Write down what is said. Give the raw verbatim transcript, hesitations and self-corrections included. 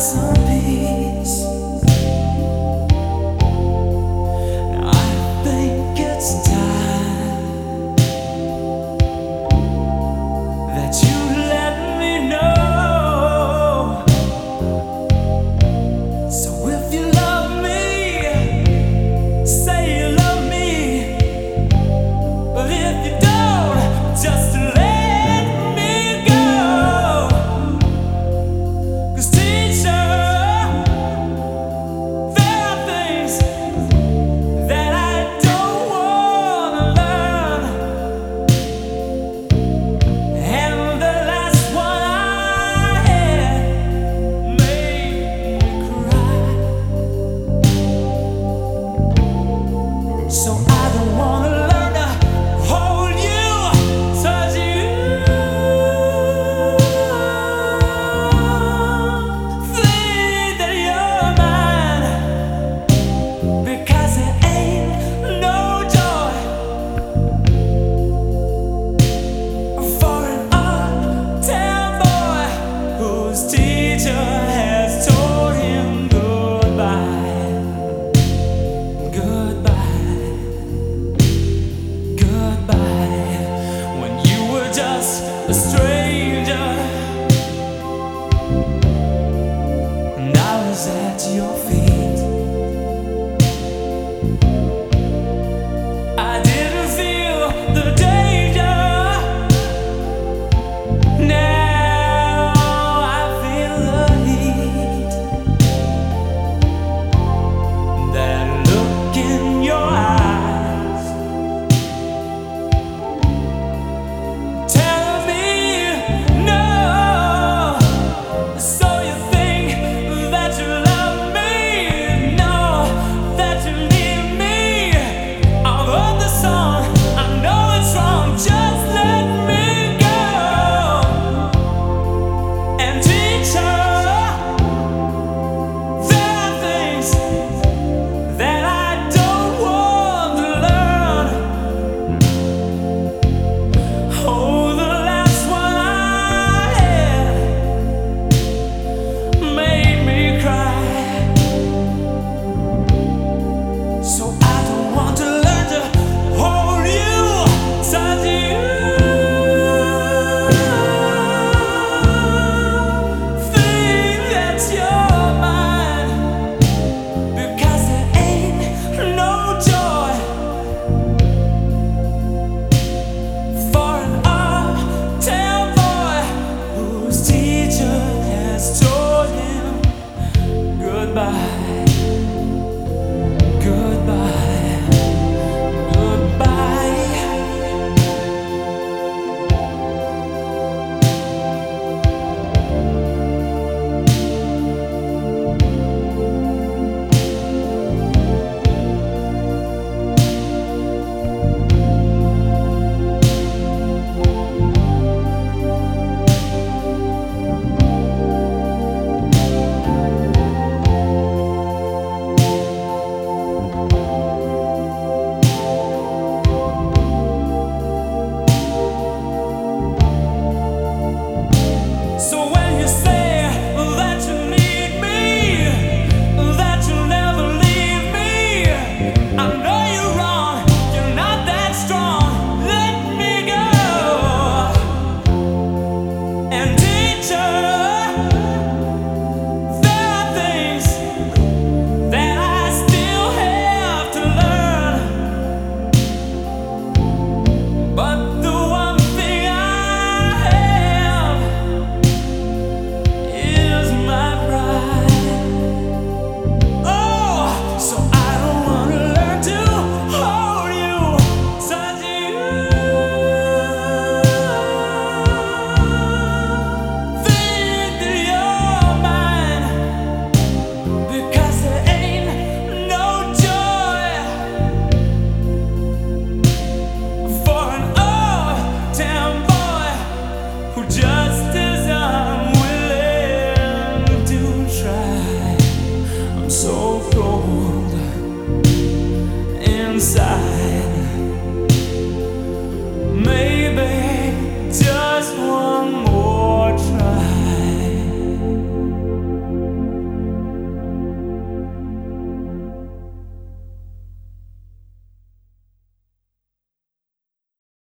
some peace. Now I think it's time that you let me know. So if you love me, say you love me. But if you don't, just let so I don't wanna learn to hold you, touch you, think that you're mine, because it ain't no joy for an uptown boy whose teacher has told him goodbye, goodbye. A stranger, and I was at your feet. I didn't feel the danger. Now I feel the heat. That look in your eyes. Goodbye, goodbye, goodbye. Just